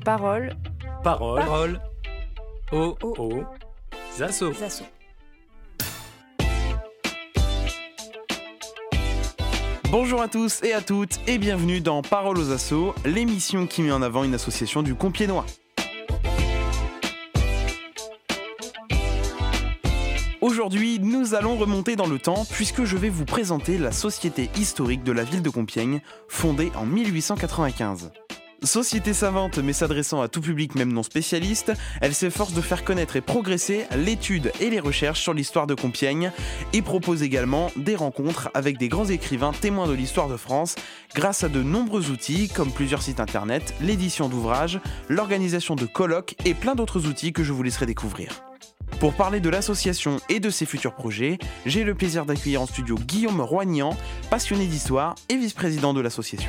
Parole. Parole. Aux assos. Bonjour à tous et à toutes et bienvenue dans Parole aux assos, l'émission qui met en avant une association du Compiègnois. Aujourd'hui, nous allons remonter dans le temps puisque je vais vous présenter la Société historique de la ville de Compiègne, fondée en 1895. Société savante mais s'adressant à tout public même non spécialiste, elle s'efforce de faire connaître et progresser l'étude et les recherches sur l'histoire de Compiègne et propose également des rencontres avec des grands écrivains témoins de l'histoire de France grâce à de nombreux outils comme plusieurs sites internet, l'édition d'ouvrages, l'organisation de colloques et plein d'autres outils que je vous laisserai découvrir. Pour parler de l'association et de ses futurs projets, j'ai le plaisir d'accueillir en studio Guillaume Roignan, passionné d'histoire et vice-président de l'association.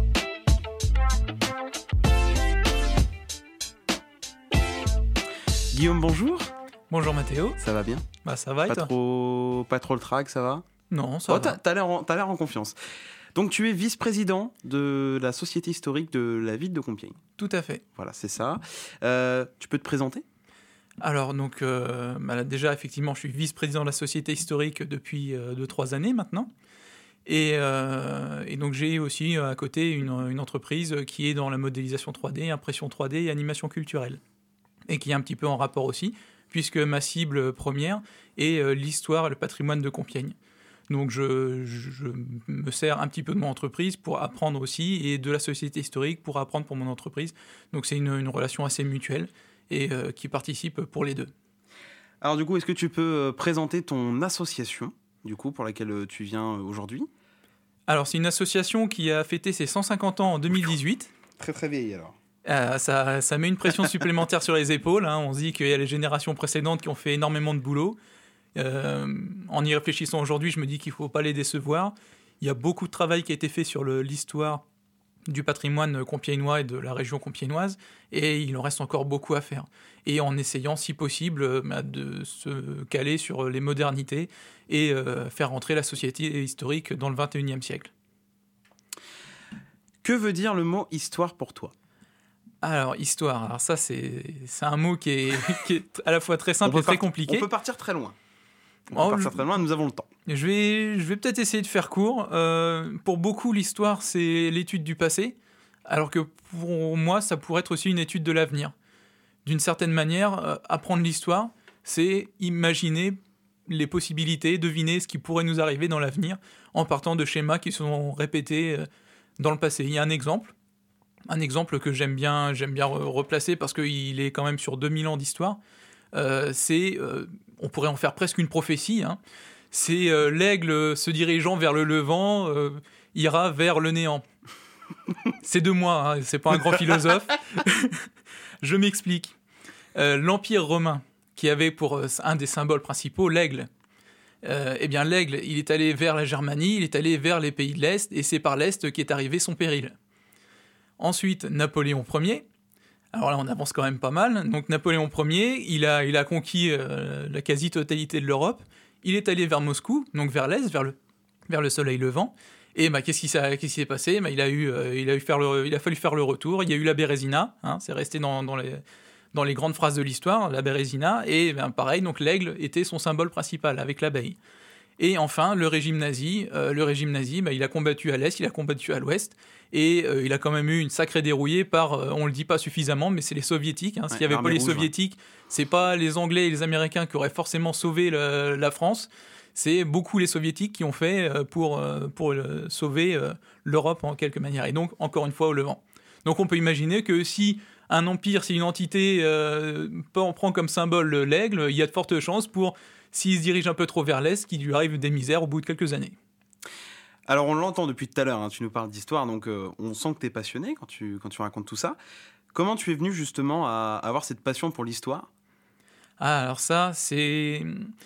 Guillaume, bonjour. Bonjour Mathéo. Ça va bien ? Bah ça va et toi ? Pas trop le trac, ça va ? Non, ça va. T'as l'air en confiance. Donc tu es vice-président de la Société historique de la ville de Compiègne. Tout à fait. Voilà, c'est ça. Tu peux te présenter ? Alors donc déjà effectivement je suis vice-président de la Société historique depuis 2-3 années maintenant. Et donc j'ai aussi à côté une entreprise qui est dans la modélisation 3D, impression 3D et animation culturelle. Et qui est un petit peu en rapport aussi, puisque ma cible première est l'histoire et le patrimoine de Compiègne. Donc je me sers un petit peu de mon entreprise pour apprendre aussi, et de la société historique pour apprendre pour mon entreprise. Donc c'est une relation assez mutuelle, et qui participe pour les deux. Alors du coup, est-ce que tu peux présenter ton association, du coup, pour laquelle tu viens aujourd'hui ? Alors c'est une association qui a fêté ses 150 ans en 2018. Très très vieille alors. Ça met une pression supplémentaire sur les épaules. On se dit qu'il y a les générations précédentes qui ont fait énormément de boulot. En y réfléchissant aujourd'hui, je me dis qu'il ne faut pas les décevoir. Il y a beaucoup de travail qui a été fait sur l'histoire du patrimoine compiègnois et de la région compiègnoise, et il en reste encore beaucoup à faire. Et en essayant, si possible, de se caler sur les modernités et faire rentrer la société historique dans le 21e siècle. Que veut dire le mot « histoire » pour toi ? Alors, histoire, alors ça, c'est un mot qui est à la fois très simple et très compliqué. On peut partir très loin. Nous avons le temps. Je vais peut-être essayer de faire court. Pour beaucoup, l'histoire, c'est l'étude du passé, alors que pour moi, ça pourrait être aussi une étude de l'avenir. D'une certaine manière, apprendre l'histoire, c'est imaginer les possibilités, deviner ce qui pourrait nous arriver dans l'avenir, en partant de schémas qui sont répétés dans le passé. Il y a un exemple que j'aime bien replacer parce qu'il est quand même sur 2000 ans d'histoire. On pourrait en faire presque une prophétie. C'est l'aigle se dirigeant vers le levant ira vers le néant. C'est de moi, c'est pas un grand philosophe. Je m'explique. L'Empire romain, qui avait pour un des symboles principaux l'aigle, l'aigle, il est allé vers la Germanie, il est allé vers les pays de l'Est, et c'est par l'Est qu'est arrivé son péril. Ensuite, Napoléon Ier. Alors là, on avance quand même pas mal. Donc Napoléon Ier, il a conquis la quasi-totalité de l'Europe. Il est allé vers Moscou, donc vers l'Est, vers le soleil levant. Et qu'est-ce qui s'est passé ? Il a fallu faire le retour. Il y a eu la Bérésina. C'est resté dans les grandes phrases de l'histoire, la Bérésina. Et pareil, donc l'aigle était son symbole principal, avec l'abeille. Et enfin, le régime nazi, il a combattu à l'Est, il a combattu à l'Ouest, et il a quand même eu une sacrée dérouillée par, on le dit pas suffisamment, mais c'est les Soviétiques. S'il n'y avait pas les Soviétiques, c'est pas les Anglais et les Américains qui auraient forcément sauvé la France, c'est beaucoup les Soviétiques qui ont fait pour sauver l'Europe en quelque manière. Et donc, encore une fois, au Levant. Donc on peut imaginer que si un empire, si une entité prend comme symbole l'aigle, il y a de fortes chances pour, s'il se dirige un peu trop vers l'Est, qu'il lui arrive des misères au bout de quelques années. Alors on l'entend depuis tout à l'heure, tu nous parles d'histoire, donc on sent que tu es passionné quand tu racontes tout ça. Comment tu es venu justement à avoir cette passion pour l'histoire ? Alors ça, c'est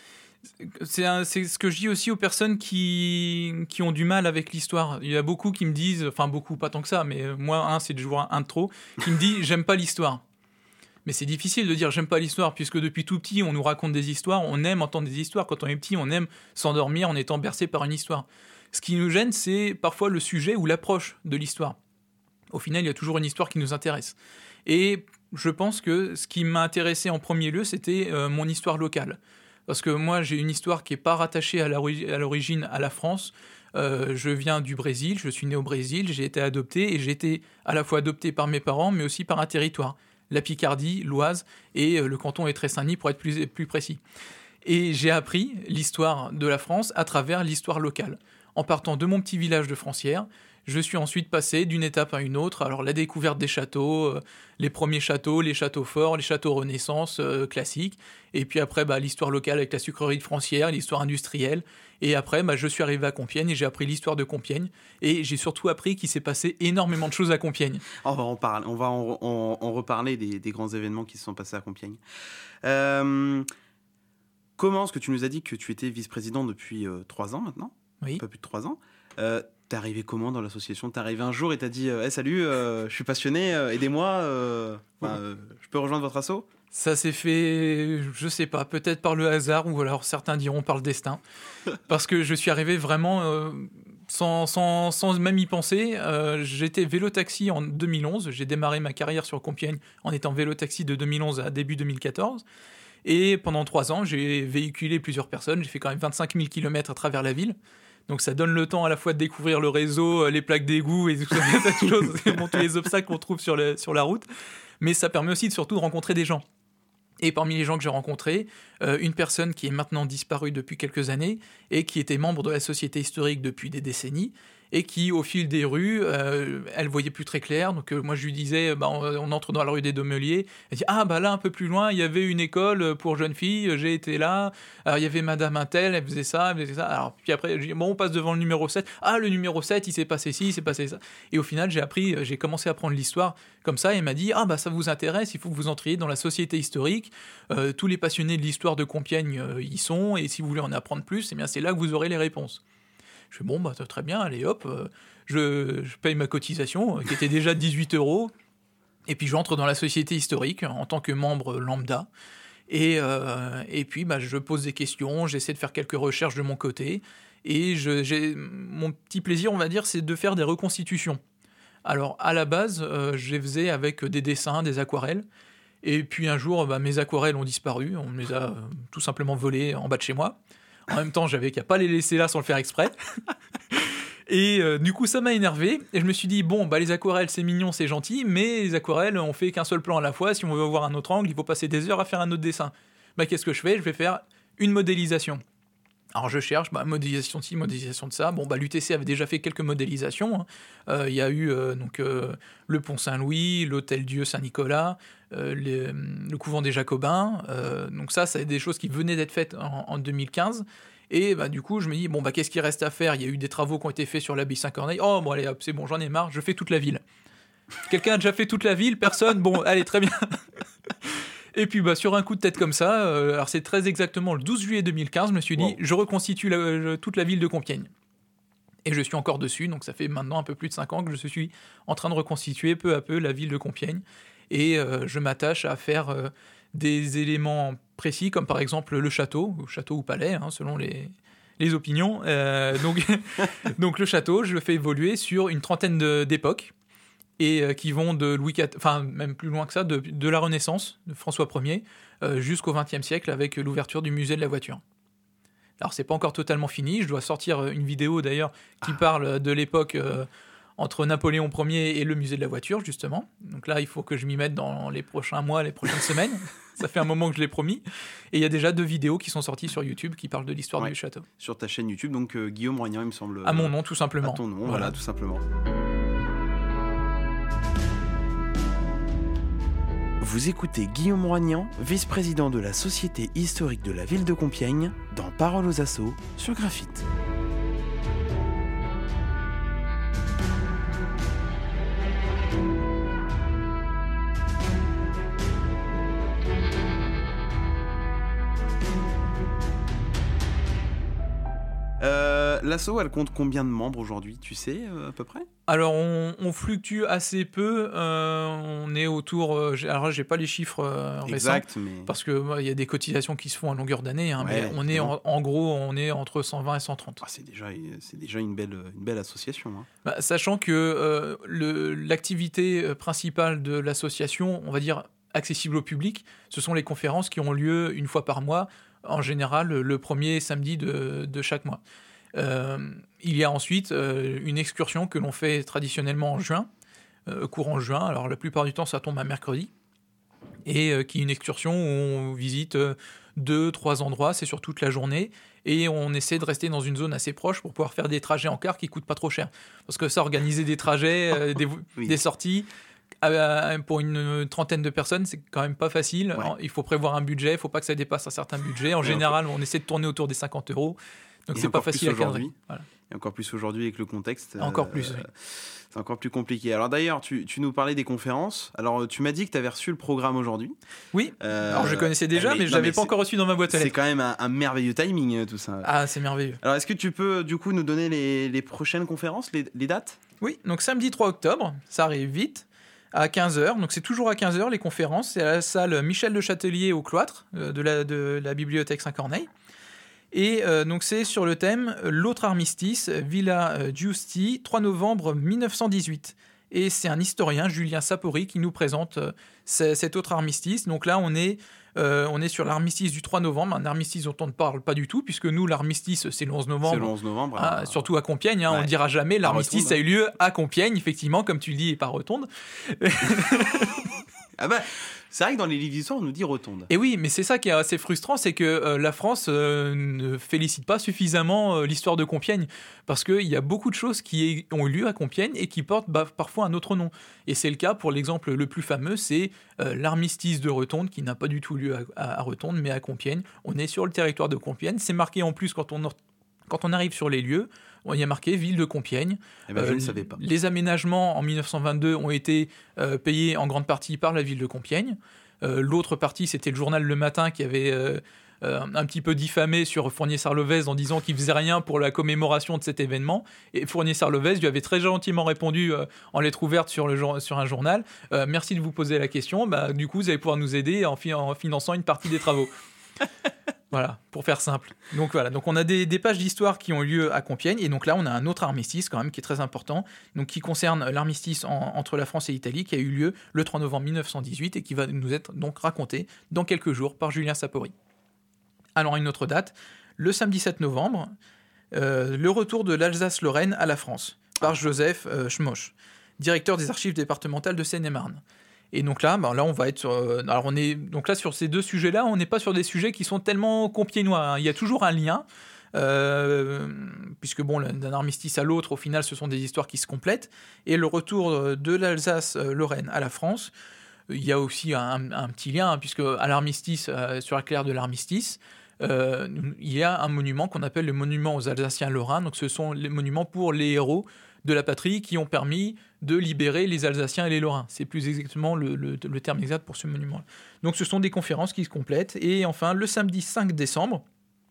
ce que je dis aussi aux personnes qui ont du mal avec l'histoire. Il y a beaucoup qui me disent, enfin beaucoup, pas tant que ça, mais moi, c'est toujours un de trop, qui me dit « j'aime pas l'histoire ». Mais c'est difficile de dire « j'aime pas l'histoire » puisque depuis tout petit, on nous raconte des histoires, on aime entendre des histoires. Quand on est petit, on aime s'endormir en étant bercé par une histoire. Ce qui nous gêne, c'est parfois le sujet ou l'approche de l'histoire. Au final, il y a toujours une histoire qui nous intéresse. Et je pense que ce qui m'a intéressé en premier lieu, c'était mon histoire locale. Parce que moi, j'ai une histoire qui n'est pas rattachée à l'origine à la France. Je viens du Brésil, je suis né au Brésil, j'ai été adopté, et j'ai été à la fois adopté par mes parents, mais aussi par un territoire. La Picardie, l'Oise, et le canton est Tressagny, pour être plus précis. Et j'ai appris l'histoire de la France à travers l'histoire locale. En partant de mon petit village de Francières, je suis ensuite passé d'une étape à une autre. Alors la découverte des châteaux, les premiers châteaux, les châteaux forts, les châteaux Renaissance classiques. Et puis après, l'histoire locale avec la sucrerie de Francières, l'histoire industrielle. Et après, je suis arrivé à Compiègne et j'ai appris l'histoire de Compiègne. Et j'ai surtout appris qu'il s'est passé énormément de choses à Compiègne. On va en reparler des grands événements qui se sont passés à Compiègne. Comment est-ce que tu nous as dit que tu étais vice-président depuis 3 ans maintenant ? Oui. Un peu plus de 3 ans. T'es arrivé comment dans l'association ? T'es arrivé un jour et t'as dit hey, salut, je suis passionné, aidez-moi, je peux rejoindre votre asso ? Ça s'est fait, je sais pas, peut-être par le hasard, ou alors certains diront par le destin. Parce que je suis arrivé vraiment sans même y penser. J'étais vélo-taxi en 2011. J'ai démarré ma carrière sur Compiègne en étant vélo-taxi de 2011 à début 2014. Et pendant 3 ans, j'ai véhiculé plusieurs personnes. J'ai fait quand même 25 000 km à travers la ville. Donc ça donne le temps à la fois de découvrir le réseau, les plaques d'égout et tout ça, tous les obstacles qu'on trouve sur la route. Mais ça permet aussi surtout de rencontrer des gens. Et parmi les gens que j'ai rencontrés, une personne qui est maintenant disparue depuis quelques années et qui était membre de la Société historique depuis des décennies et qui, au fil des rues, elle voyait plus très clair. Donc moi, je lui disais, on entre dans la rue des Domeliers. Elle dit, là, un peu plus loin, il y avait une école pour jeunes filles, j'ai été là. Alors, il y avait Madame Intel, elle faisait ça, elle faisait ça. Alors, puis après, je dis, on passe devant le numéro 7. Le numéro 7, il s'est passé ci, il s'est passé ça. Et au final, j'ai commencé à apprendre l'histoire comme ça. Et elle m'a dit, ça vous intéresse, il faut que vous entriez dans la Société historique. Tous les passionnés de l'histoire de Compiègne y sont. Et si vous voulez en apprendre plus, c'est là que vous aurez les réponses. Je fais très bien, allez hop, je paye ma cotisation, qui était déjà de 18 €, et puis j'entre dans la Société historique en tant que membre lambda, et puis je pose des questions, j'essaie de faire quelques recherches de mon côté, et mon petit plaisir, on va dire, c'est de faire des reconstitutions. Alors à la base, je les faisais avec des dessins, des aquarelles, et puis un jour, mes aquarelles ont disparu, on me les a tout simplement volées en bas de chez moi. En même temps, j'avais qu'à pas les laisser là sans le faire exprès. Et du coup, ça m'a énervé. Et je me suis dit, les aquarelles, c'est mignon, c'est gentil, mais les aquarelles, on fait qu'un seul plan à la fois. Si on veut avoir un autre angle, il faut passer des heures à faire un autre dessin. Qu'est-ce que je fais ? Je vais faire une modélisation. Alors je cherche, modélisation de ci, modélisation de ça. L'UTC avait déjà fait quelques modélisations. Il y a eu le Pont Saint-Louis, l'Hôtel Dieu Saint-Nicolas, le couvent des Jacobins. Donc ça, c'est des choses qui venaient d'être faites en 2015. Et du coup, je me dis, qu'est-ce qu'il reste à faire ? Il y a eu des travaux qui ont été faits sur l'abbaye Saint-Corneille. Allez, hop, c'est bon, j'en ai marre, je fais toute la ville. Quelqu'un a déjà fait toute la ville ? Personne ? Allez, très bien. Et puis sur un coup de tête comme ça, alors c'est très exactement le 12 juillet 2015, je me suis dit, je reconstitue toute la ville de Compiègne. Et je suis encore dessus, donc ça fait maintenant un peu plus de 5 ans que je suis en train de reconstituer peu à peu la ville de Compiègne. Et je m'attache à faire des éléments précis, comme par exemple le château ou palais, selon les opinions. Donc le château, je le fais évoluer sur une trentaine d'époques. Et qui vont de Louis XIV, enfin même plus loin que ça, de la Renaissance, de François Ier, jusqu'au XXe siècle avec l'ouverture du musée de la voiture. Alors c'est pas encore totalement fini, je dois sortir une vidéo d'ailleurs qui parle de l'époque entre Napoléon Ier et le musée de la voiture justement. Donc là il faut que je m'y mette dans les prochains mois, les prochaines semaines. Ça fait un moment que je l'ai promis. Et il y a déjà 2 vidéos qui sont sorties sur YouTube qui parlent de l'histoire du château. Sur ta chaîne YouTube, donc Guillaume Roignan il me semble. À mon nom tout simplement. À ton nom, voilà tout simplement. Vous écoutez Guillaume Roignan, vice-président de la Société historique de la ville de Compiègne, dans Paroles aux assos sur Graphite. L'asso, elle compte combien de membres aujourd'hui, tu sais, à peu près? Alors, on fluctue assez peu. On est autour. Alors, j'ai pas les chiffres récents. Exact, mais... Parce que il y a des cotisations qui se font à longueur d'année. Ouais, mais on est en gros, on est entre 120 et 130. Ah, c'est déjà une belle association. Hein. Sachant que l'activité principale de l'association, on va dire accessible au public, ce sont les conférences qui ont lieu une fois par mois, en général le premier samedi de chaque mois. Il y a ensuite une excursion que l'on fait traditionnellement en juin, courant juin. Alors la plupart du temps, ça tombe un mercredi. Et qui est une excursion où on visite 2-3 endroits, c'est sur toute la journée. Et on essaie de rester dans une zone assez proche pour pouvoir faire des trajets en car qui coûtent pas trop cher. Parce que ça, organiser des trajets, Oui. des sorties, pour une trentaine de personnes, c'est quand même pas facile. Ouais. Il faut prévoir un budget, il faut pas que ça dépasse un certain budget. En général, on essaie de tourner autour des 50 €. Donc Et c'est pas encore plus facile à cadrer. aujourd'hui. Voilà. Et encore plus aujourd'hui avec le contexte. Encore plus, oui. C'est encore plus compliqué. Alors d'ailleurs, tu nous parlais des conférences. Alors tu m'as dit que tu avais reçu le programme aujourd'hui. Oui, alors je connaissais déjà, mais je l'avais pas encore reçu dans ma boîte à C'est lettres. quand même un merveilleux timing, tout ça. Ah, c'est merveilleux. Alors est-ce que tu peux du coup nous donner les prochaines conférences, les dates? Oui, donc samedi 3 octobre, ça arrive vite, à 15h. Donc c'est toujours à 15h les conférences. C'est à la salle Michel de Châtelier au Cloître de la bibliothèque Saint-Corneille. Et donc c'est sur le thème L'autre armistice, Villa Giusti, 3 novembre 1918. Et c'est un historien, Julien Sapori, qui nous présente cet autre armistice. Donc là, on est sur l'armistice du 3 novembre, un armistice dont on ne parle pas du tout, puisque nous, l'armistice, c'est le 11 novembre. C'est le 11 novembre. Surtout à Compiègne, hein, ouais. On ne dira jamais. L'armistice Rotonde. a eu lieu à Compiègne, effectivement, comme tu le dis, et pas Rotonde. Ah bah, c'est vrai que dans les livres d'histoire, on nous dit Rotonde. Et oui, mais c'est ça qui est assez frustrant, c'est que la France ne félicite pas suffisamment l'histoire de Compiègne, parce qu'il y a beaucoup de choses qui ont eu lieu à Compiègne et qui portent parfois un autre nom. Et c'est le cas pour l'exemple le plus fameux, c'est l'armistice de Rotonde, qui n'a pas du tout lieu à Rotonde, mais à Compiègne. On est sur le territoire de Compiègne, c'est marqué en plus quand on arrive sur les lieux, il y a marqué ville de Compiègne. Eh ben, je ne savais pas. Les aménagements en 1922 ont été payés en grande partie par la ville de Compiègne. L'autre partie, c'était le journal Le Matin qui avait un petit peu diffamé sur Fournier-Sarlovez en disant qu'il faisait rien pour la commémoration de cet événement. Et Fournier-Sarlovez lui avait très gentiment répondu en lettre ouverte sur un journal. Merci de vous poser la question. Du coup, vous allez pouvoir nous aider en finançant une partie des travaux. Voilà, pour faire simple. Donc voilà, donc on a des pages d'histoire qui ont lieu à Compiègne, et donc là on a un autre armistice quand même qui est très important, donc qui concerne l'armistice entre la France et l'Italie, qui a eu lieu le 3 novembre 1918 et qui va nous être donc raconté dans quelques jours par Julien Sapori. Alors une autre date, le samedi 7 novembre, le retour de l'Alsace-Lorraine à la France, par Joseph Schmoch, directeur des archives départementales de Seine-et-Marne. Et donc là, on va être sur... alors on est donc là sur ces deux sujets-là, on n'est pas sur des sujets qui sont tellement compiègnois. Hein. Il y a toujours un lien, puisque d'un armistice à l'autre, au final, ce sont des histoires qui se complètent. Et le retour de l'Alsace-Lorraine à la France, il y a aussi un petit lien, hein, puisque à l'armistice, sur la claire de l'armistice, il y a un monument qu'on appelle le monument aux Alsaciens lorrains. Donc ce sont les monuments pour les héros de la patrie qui ont permis de libérer les Alsaciens et les Lorrains. C'est plus exactement le terme exact pour ce monument. Donc ce sont des conférences qui se complètent. Et enfin, le samedi 5 décembre,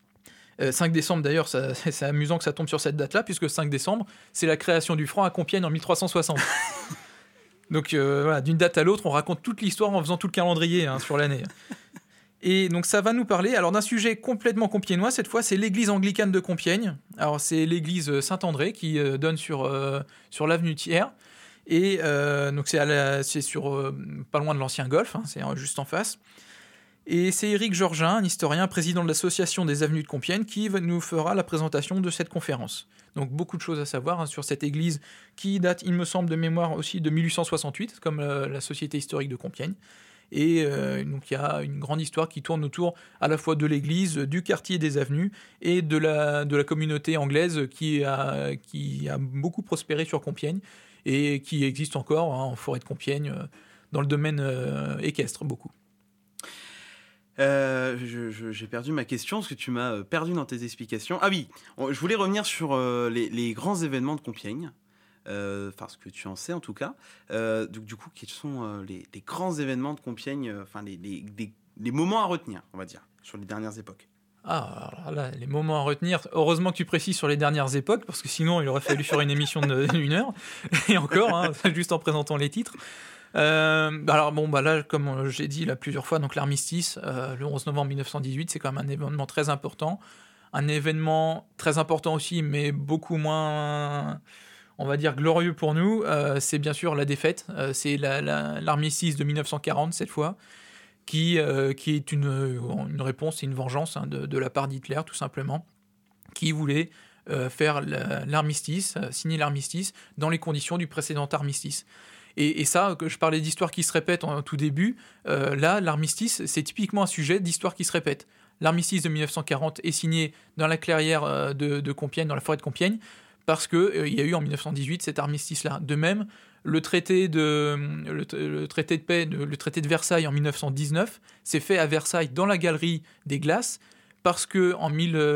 5 décembre d'ailleurs, c'est amusant que ça tombe sur cette date-là, puisque 5 décembre, c'est la création du franc à Compiègne en 1360. Donc voilà, d'une date à l'autre, on raconte toute l'histoire en faisant tout le calendrier sur l'année. Et donc ça va nous parler d'un sujet complètement compiègnois. Cette fois, c'est l'église anglicane de Compiègne. Alors c'est l'église Saint-André qui donne sur l'avenue Thiers. Et donc c'est sur pas loin de l'ancien golf, hein, c'est juste en face. Et c'est Éric Georgin, un historien, président de l'association des avenues de Compiègne, qui nous fera la présentation de cette conférence. Donc beaucoup de choses à savoir sur cette église qui date, il me semble, de mémoire aussi de 1868, comme la Société historique de Compiègne. Et donc il y a une grande histoire qui tourne autour à la fois de l'église, du quartier des avenues et de la communauté anglaise qui a beaucoup prospéré sur Compiègne et qui existe encore en forêt de Compiègne, dans le domaine équestre beaucoup. J'ai perdu ma question parce que tu m'as perdu dans tes explications. Ah oui, je voulais revenir sur les grands événements de Compiègne. Enfin, ce que tu en sais en tout cas. Donc, du coup, quels sont les grands événements de Compiègne, les moments à retenir, on va dire, sur les dernières époques? Ah, alors là, les moments à retenir. Heureusement que tu précises sur les dernières époques, parce que sinon, il aurait fallu faire une émission d'une heure. Et encore, hein, juste en présentant les titres. Alors bon, bah là, comme j'ai dit là plusieurs fois, donc l'armistice, le 11 novembre 1918, c'est quand même un événement très important. Un événement très important aussi, mais beaucoup moins, on va dire, glorieux pour nous. C'est bien sûr la défaite. C'est l'armistice de 1940, cette fois, qui est une réponse et une vengeance, hein, de la part d'Hitler, tout simplement, qui voulait faire l'armistice, signer l'armistice dans les conditions du précédent armistice. Et ça, que je parlais d'histoire qui se répète en tout début, là, l'armistice, c'est typiquement un sujet d'histoire qui se répète. L'armistice de 1940 est signé dans la clairière de Compiègne, dans la forêt de Compiègne, parce qu'il y a eu en 1918 cet armistice-là. De même, le traité de paix, le traité de Versailles en 1919, s'est fait à Versailles dans la galerie des Glaces, parce que en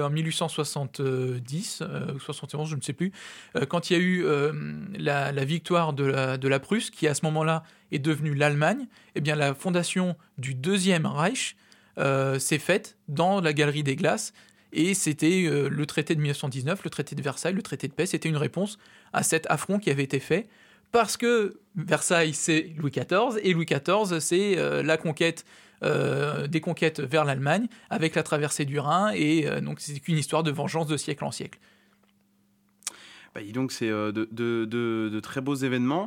1870 ou 71, je ne sais plus, quand il y a eu la victoire de la Prusse, qui à ce moment-là est devenue l'Allemagne, eh bien la fondation du Deuxième Reich s'est faite dans la galerie des Glaces, et c'était le traité de 1919, le traité de Versailles, le traité de paix, c'était une réponse à cet affront qui avait été fait, parce que Versailles, c'est Louis XIV, et Louis XIV, c'est la conquête, des conquêtes vers l'Allemagne, avec la traversée du Rhin, et donc c'est qu'une histoire de vengeance de siècle en siècle. Bah, donc c'est de très beaux événements.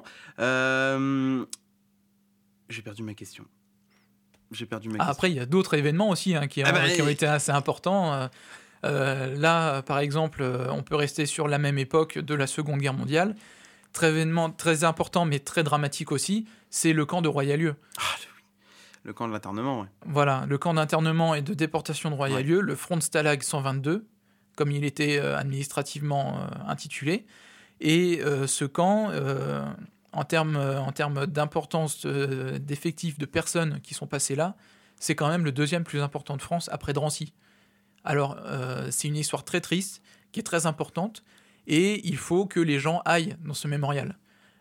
J'ai perdu ma question. Après, il y a d'autres événements aussi, hein, qui ont été assez importants. Là, par exemple, on peut rester sur la même époque de la Seconde Guerre mondiale. Événement très important, mais très dramatique aussi, c'est le camp de Royalieu. Ah, le camp de l'internement, ouais. Voilà, le camp d'internement et de déportation de Royalieu, le front de Stalag 122, comme il était administrativement intitulé. Et ce camp, en termes d'importance d'effectifs, de personnes qui sont passées là, c'est quand même le deuxième plus important de France après Drancy. Alors, c'est une histoire très triste, qui est très importante, et il faut que les gens aillent dans ce mémorial.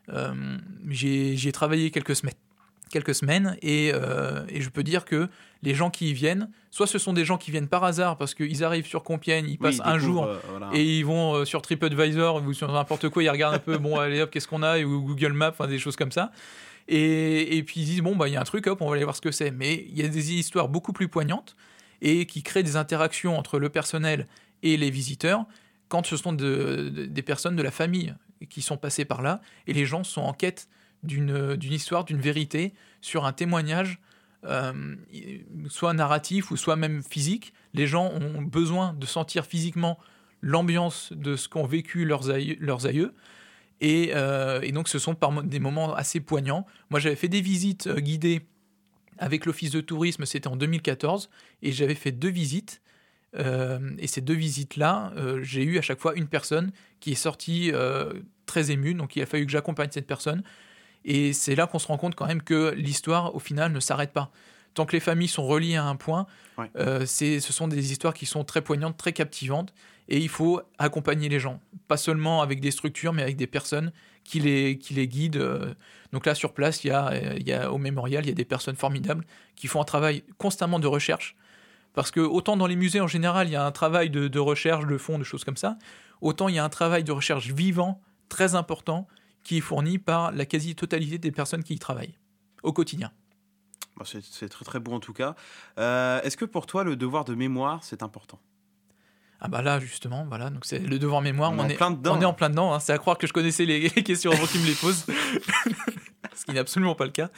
J'y ai travaillé quelques semaines, et je peux dire que les gens qui y viennent, soit ce sont des gens qui viennent par hasard parce qu'ils arrivent sur Compiègne, ils passent un jour et ils vont sur TripAdvisor ou sur n'importe quoi, ils regardent un peu, bon allez hop, qu'est-ce qu'on a, ou Google Maps, enfin des choses comme ça, et puis ils disent bon bah il y a un truc, hop, on va aller voir ce que c'est. Mais il y a des histoires beaucoup plus poignantes et qui créent des interactions entre le personnel et les visiteurs quand ce sont des personnes de la famille qui sont passées par là, et les gens sont en quête d'une histoire, d'une vérité, sur un témoignage, soit narratif ou soit même physique. Les gens ont besoin de sentir physiquement l'ambiance de ce qu'ont vécu leurs aïeux, et donc ce sont des moments assez poignants. Moi j'avais fait des visites guidées avec l'Office de tourisme, c'était en 2014, et j'avais fait 2 visites, et ces 2 visites-là, j'ai eu à chaque fois une personne qui est sortie très émue, donc il a fallu que j'accompagne cette personne. Et c'est là qu'on se rend compte quand même que l'histoire, au final, ne s'arrête pas. Tant que les familles sont reliées à un point, ouais. Ce sont des histoires qui sont très poignantes, très captivantes, et il faut accompagner les gens. Pas seulement avec des structures, mais avec des personnes qui les guident. Donc là, sur place, il y a au mémorial, il y a des personnes formidables qui font un travail constamment de recherche. Parce que autant dans les musées en général, il y a un travail de recherche, de fond, de choses comme ça, autant il y a un travail de recherche vivant, très important, qui est fourni par la quasi-totalité des personnes qui y travaillent au quotidien. C'est très très beau en tout cas. Est-ce que pour toi, le devoir de mémoire, c'est important ? Ah bah là, justement, voilà, donc c'est le devoir mémoire, on est en plein dedans, hein. C'est à croire que je connaissais les questions avant qu'ils me les posent, ce qui n'est absolument pas le cas.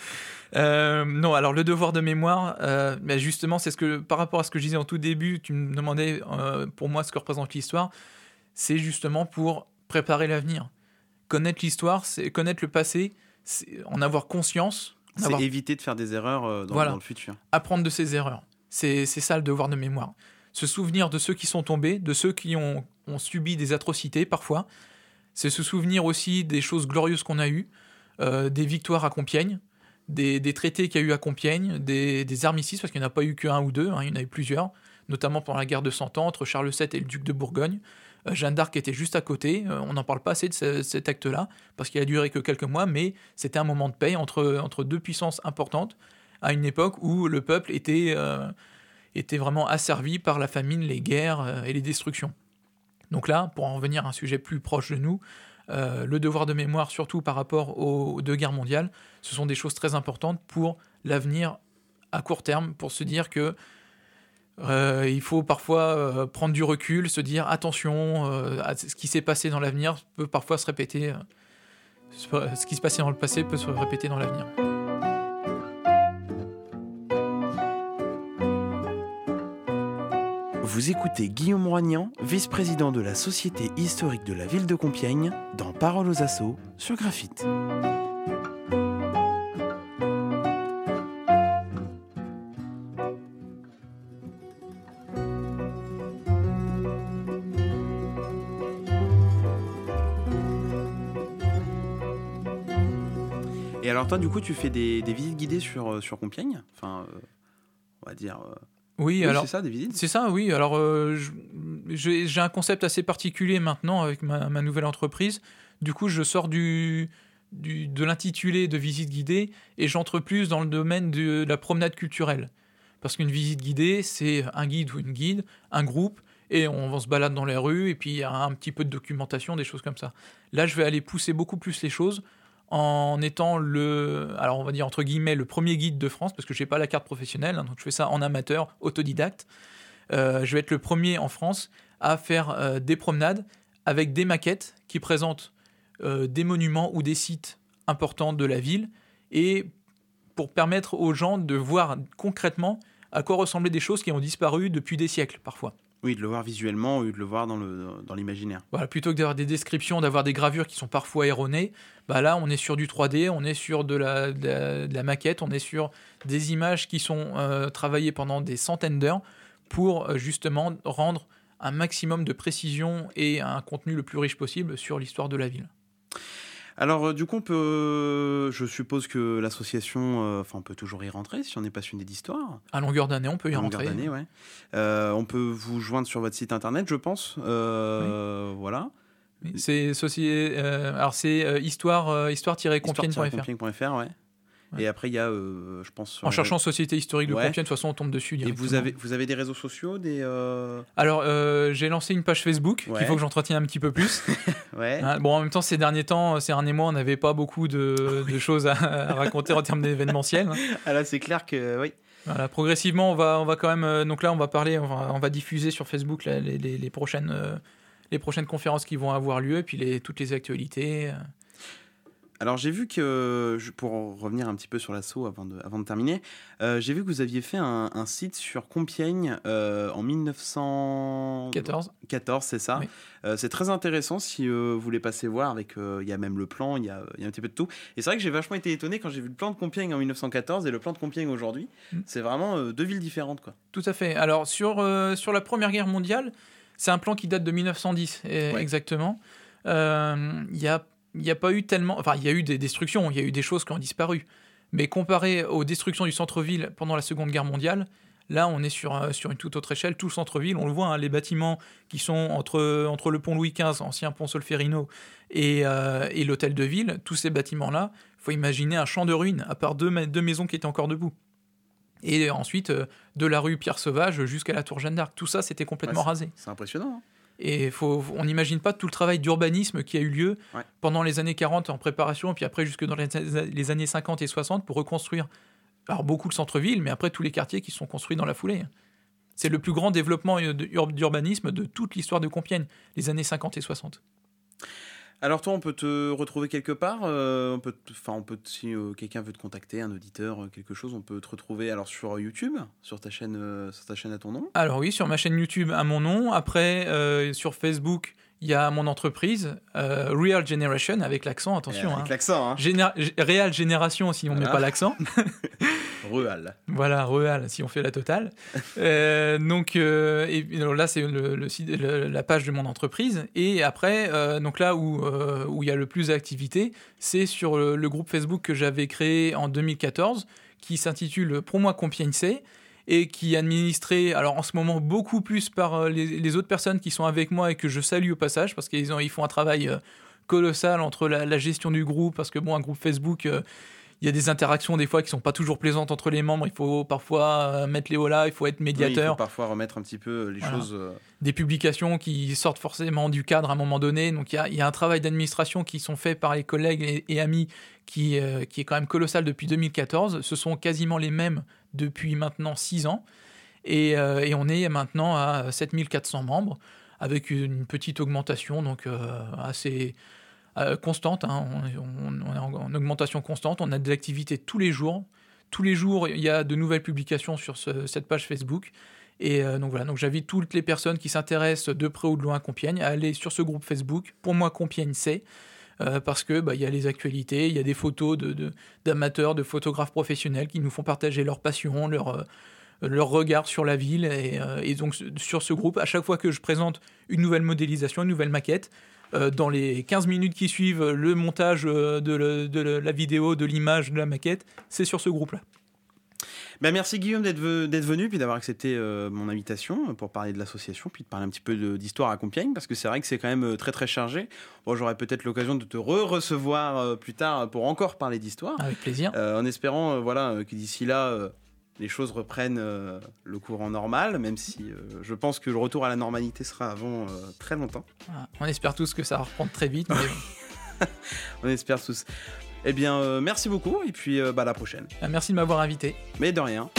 Non, alors le devoir de mémoire, bah justement, c'est par rapport à ce que je disais en tout début, tu me demandais pour moi ce que représente l'histoire, c'est justement pour préparer l'avenir. Connaître l'histoire, c'est connaître le passé, c'est en avoir conscience. Éviter de faire des erreurs dans le futur. Apprendre de ses erreurs. C'est ça le devoir de mémoire. Se souvenir de ceux qui sont tombés, de ceux qui ont subi des atrocités parfois. C'est se souvenir aussi des choses glorieuses qu'on a eues, des victoires à Compiègne, des traités qu'il y a eu à Compiègne, des armistices, parce qu'il n'y en a pas eu qu'un ou deux, hein, il y en a eu plusieurs, notamment pendant la guerre de 100 ans entre Charles VII et le duc de Bourgogne. Jeanne d'Arc était juste à côté, on n'en parle pas assez de cet acte-là, parce qu'il a duré que quelques mois, mais c'était un moment de paix entre 2 puissances importantes, à une époque où le peuple était étaient vraiment asservis par la famine, les guerres et les destructions. Donc là, pour en revenir à un sujet plus proche de nous, le devoir de mémoire, surtout par rapport aux 2 guerres mondiales, ce sont des choses très importantes pour l'avenir à court terme, pour se dire que il faut parfois prendre du recul, se dire attention, à ce qui s'est passé dans l'avenir peut parfois se répéter. Ce qui se passait dans le passé peut se répéter dans l'avenir. Vous écoutez Guillaume Roignan, vice-président de la Société historique de la ville de Compiègne, dans Paroles aux assauts sur Graphite. Et alors toi, du coup, tu fais des visites guidées sur Compiègne, enfin, on va dire... Oui, alors c'est ça, des visites. C'est ça, oui. Alors, j'ai un concept assez particulier maintenant avec ma nouvelle entreprise. Du coup, je sors de l'intitulé de visite guidée et j'entre plus dans le domaine de la promenade culturelle. Parce qu'une visite guidée, c'est un guide ou une guide, un groupe, et on se balade dans les rues, et puis il y a un petit peu de documentation, des choses comme ça. Là, je vais aller pousser beaucoup plus les choses en étant alors on va dire entre guillemets, le premier guide de France, parce que je n'ai pas la carte professionnelle, hein, donc je fais ça en amateur, autodidacte. Je vais être le premier en France à faire des promenades avec des maquettes qui présentent des monuments ou des sites importants de la ville, et pour permettre aux gens de voir concrètement à quoi ressemblaient des choses qui ont disparu depuis des siècles parfois. Oui, de le voir visuellement ou de le voir dans l'imaginaire. Voilà, plutôt que d'avoir des descriptions, d'avoir des gravures qui sont parfois erronées, bah là on est sur du 3D, on est sur de la maquette, on est sur des images qui sont travaillées pendant des centaines d'heures pour justement rendre un maximum de précision et un contenu le plus riche possible sur l'histoire de la ville. Alors, du coup, je suppose que l'association, on peut toujours y rentrer si on est passionné d'histoire. À longueur d'année, on peut y rentrer. À longueur d'année, ouais. On peut vous joindre sur votre site internet, je pense. Oui. Voilà. C'est histoire-compiègne.fr. Ouais. Et après, il y a, je pense... En cherchant Société historique de Compiègne, de toute façon, on tombe dessus directement. Et vous avez des réseaux sociaux Alors, j'ai lancé une page Facebook qu'il faut que j'entretienne un petit peu plus. Ouais. Bon, en même temps, ces derniers mois, on n'avait pas beaucoup de choses à raconter en termes d'événementiel. Ah là, c'est clair que... Oui. Voilà, progressivement, on va quand même... donc là, on va diffuser sur Facebook les prochaines conférences qui vont avoir lieu, et puis toutes les actualités... Alors j'ai vu que, pour revenir un petit peu sur l'assaut avant de terminer, j'ai vu que vous aviez fait un site sur Compiègne en 1914, c'est ça. Oui. C'est très intéressant si vous voulez passer voir, il y a même le plan, il y a un petit peu de tout. Et c'est vrai que j'ai vachement été étonné quand j'ai vu le plan de Compiègne en 1914 et le plan de Compiègne aujourd'hui. C'est vraiment 2 villes différentes, quoi. Tout à fait. Alors sur la Première Guerre mondiale, c'est un plan qui date de 1910 exactement. Il n'y a pas eu tellement... Enfin, il y a eu des destructions, il y a eu des choses qui ont disparu. Mais comparé aux destructions du centre-ville pendant la Seconde Guerre mondiale, là, on est sur une toute autre échelle. Tout le centre-ville, on le voit, hein, les bâtiments qui sont entre le pont Louis XV, ancien pont Solferino, et l'hôtel de ville, tous ces bâtiments-là, il faut imaginer un champ de ruines, à part deux maisons qui étaient encore debout. Et ensuite, de la rue Pierre-Sauvage jusqu'à la tour Jeanne d'Arc. Tout ça, c'était complètement rasé. C'est impressionnant, hein. Et on n'imagine pas tout le travail d'urbanisme qui a eu lieu pendant les années 40 en préparation, et puis après jusque dans les années 50 et 60 pour reconstruire, alors beaucoup le centre-ville, mais après tous les quartiers qui sont construits dans la foulée. C'est le plus grand développement d'urbanisme de toute l'histoire de Compiègne, les années 50 et 60. Alors toi, on peut te retrouver quelque part, si quelqu'un veut te contacter, un auditeur, quelque chose, on peut te retrouver alors sur YouTube, sur ta chaîne à ton nom. Alors oui, sur ma chaîne YouTube à mon nom. Après, sur Facebook, il y a mon entreprise, Real Generation, avec l'accent, attention. Avec l'accent, hein. Real Génération, si on ne met pas l'accent. Real. Voilà, Real, si on fait la totale. Donc là, c'est la page de mon entreprise. Et après, donc là où il y a le plus d'activité, c'est sur le groupe Facebook que j'avais créé en 2014, qui s'intitule Pour moi Compiègne c'est, et qui est administré, alors en ce moment, beaucoup plus par les autres personnes qui sont avec moi et que je salue au passage, parce qu'ils font un travail colossal entre la gestion du groupe, parce que bon, un groupe Facebook... il y a des interactions des fois qui sont pas toujours plaisantes entre les membres. Il faut parfois mettre les holà, il faut être médiateur. Oui, il faut parfois remettre un petit peu les choses. Des publications qui sortent forcément du cadre à un moment donné. Donc il y a un travail d'administration qui sont faits par les collègues et amis qui est quand même colossal depuis 2014. Ce sont quasiment les mêmes depuis maintenant 6 ans. Et on est maintenant à 7400 membres avec une petite augmentation donc assez constante. Hein. On est en augmentation constante. On a de l'activité tous les jours. Tous les jours, il y a de nouvelles publications sur cette page Facebook. Et donc voilà, donc j'invite toutes les personnes qui s'intéressent de près ou de loin à Compiègne à aller sur ce groupe Facebook. Pour moi, Compiègne, c'est parce que y a les actualités, il y a des photos d'amateurs, de photographes professionnels qui nous font partager leur passion, leur regard sur la ville. Et donc sur ce groupe, à chaque fois que je présente une nouvelle modélisation, une nouvelle maquette, dans les 15 minutes qui suivent le montage de la vidéo, de l'image, de la maquette, c'est sur ce groupe-là. Ben merci Guillaume d'être venu puis d'avoir accepté mon invitation pour parler de l'association puis de parler un petit peu d'histoire à Compiègne parce que c'est vrai que c'est quand même très très chargé. Bon, j'aurai peut-être l'occasion de te recevoir plus tard pour encore parler d'histoire. Avec plaisir. En espérant que d'ici là les choses reprennent le courant normal, même si je pense que le retour à la normalité sera avant très longtemps. On espère tous que ça va reprendre très vite. Mais... On espère tous. Eh bien, merci beaucoup et puis à la prochaine. Merci de m'avoir invité. Mais de rien.